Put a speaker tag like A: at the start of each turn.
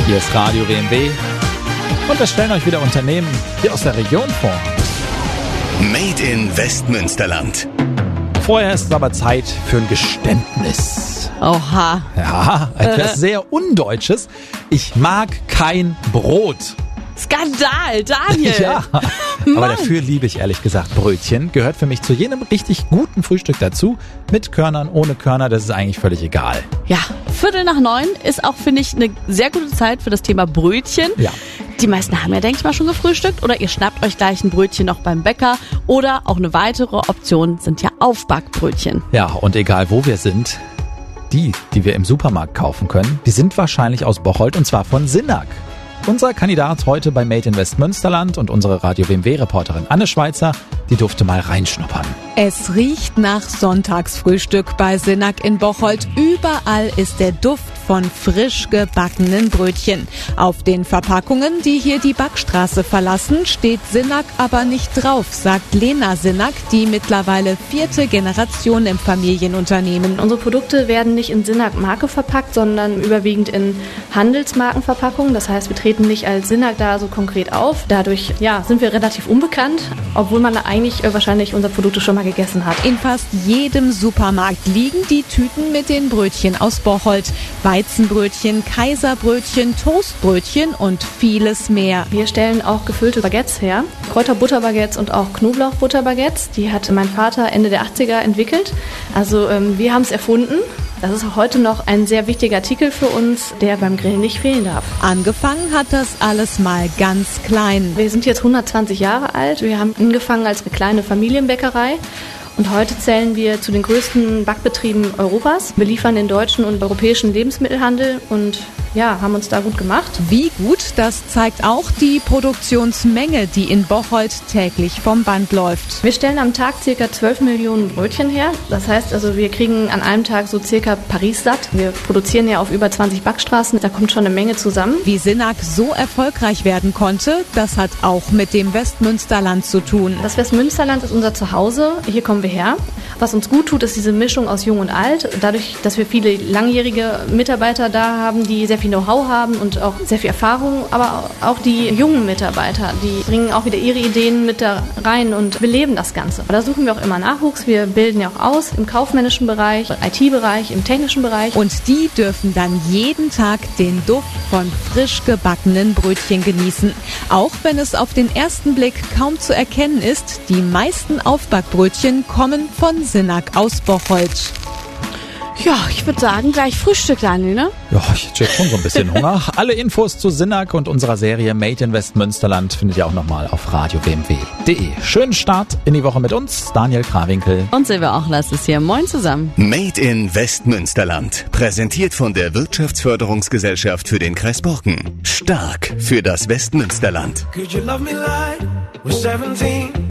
A: Hier ist Radio WMW und wir stellen euch wieder Unternehmen hier aus der Region vor.
B: Made in Westmünsterland.
A: Vorher ist es aber Zeit für ein Geständnis.
C: Oha.
A: Ja, etwas sehr Undeutsches. Ich mag kein Brot.
C: Skandal, Daniel.
A: Ja, aber dafür liebe ich ehrlich gesagt Brötchen. Gehört für mich zu jenem richtig guten Frühstück dazu. Mit Körnern, ohne Körner, das ist eigentlich völlig egal.
C: Ja, 8:45 ist auch, finde ich, eine sehr gute Zeit für das Thema Brötchen.
A: Ja.
C: Die meisten haben ja, denke ich mal, schon gefrühstückt oder ihr schnappt euch gleich ein Brötchen noch beim Bäcker oder auch eine weitere Option sind ja Aufbackbrötchen.
A: Ja, und egal wo wir sind, die wir im Supermarkt kaufen können, die sind wahrscheinlich aus Bocholt und zwar von Sinag. Unser Kandidat heute bei Made in Westmünsterland und unsere Radio WMW-Reporterin Anne Schweizer, die durfte mal reinschnuppern.
D: Es riecht nach Sonntagsfrühstück bei Sinag in Bocholt. Überall ist der Duft von frisch gebackenen Brötchen. Auf den Verpackungen, die hier die Backstraße verlassen, steht Sinag aber nicht drauf, sagt Lena Sinag, die mittlerweile 4. Generation im Familienunternehmen.
E: Unsere Produkte werden nicht in Sinag-Marke verpackt, sondern überwiegend in Handelsmarkenverpackungen. Das heißt, wir treten nicht als Sinag da so konkret auf. Dadurch sind wir relativ unbekannt, obwohl man eigentlich wahrscheinlich unsere Produkte schon mal gegessen hat.
D: In fast jedem Supermarkt liegen die Tüten mit den Brötchen aus Bocholt. Weizenbrötchen, Kaiserbrötchen, Toastbrötchen und vieles mehr.
E: Wir stellen auch gefüllte Baguettes her, Kräuterbutterbaguettes und auch Knoblauchbutterbaguettes. Die hat mein Vater Ende der 80er entwickelt. Also wir haben es erfunden. Das ist auch heute noch ein sehr wichtiger Artikel für uns, der beim Grillen nicht fehlen darf.
D: Angefangen hat das alles mal ganz klein.
E: Wir sind jetzt 120 Jahre alt. Wir haben angefangen als eine kleine Familienbäckerei. Und heute zählen wir zu den größten Backbetrieben Europas. Wir liefern den deutschen und europäischen Lebensmittelhandel und haben uns da gut gemacht.
D: Wie gut, das zeigt auch die Produktionsmenge, die in Bocholt täglich vom Band läuft.
E: Wir stellen am Tag ca. 12 Millionen Brötchen her. Das heißt also, wir kriegen an einem Tag so ca. Paris satt. Wir produzieren ja auf über 20 Backstraßen. Da kommt schon eine Menge zusammen.
D: Wie Sinag so erfolgreich werden konnte, das hat auch mit dem Westmünsterland zu tun.
E: Das Westmünsterland ist unser Zuhause. Hier kommen wir her. Was uns gut tut, ist diese Mischung aus Jung und Alt. Dadurch, dass wir viele langjährige Mitarbeiter da haben, die sehr viel Know-how haben und auch sehr viel Erfahrung, aber auch die jungen Mitarbeiter, die bringen auch wieder ihre Ideen mit da rein und beleben das Ganze. Da suchen wir auch immer Nachwuchs. Wir bilden ja auch aus im kaufmännischen Bereich, IT-Bereich, im technischen Bereich.
D: Und die dürfen dann jeden Tag den Duft von frisch gebackenen Brötchen genießen. Auch wenn es auf den ersten Blick kaum zu erkennen ist, die meisten Aufbackbrötchen kommen von Sinag aus Bocholt.
C: Ja, ich würde sagen, gleich Frühstück, Daniel, ne?
A: Ja, ich hätte jetzt schon so ein bisschen Hunger. Alle Infos zu Sinag und unserer Serie Made in Westmünsterland findet ihr auch nochmal auf radiowmw.de. Schönen Start in die Woche mit uns, Daniel Krawinkel.
C: Und Silvia Ochlas ist hier. Moin zusammen.
B: Made in Westmünsterland. Präsentiert von der Wirtschaftsförderungsgesellschaft für den Kreis Borken. Stark für das Westmünsterland.
F: Could you love me like we're 17?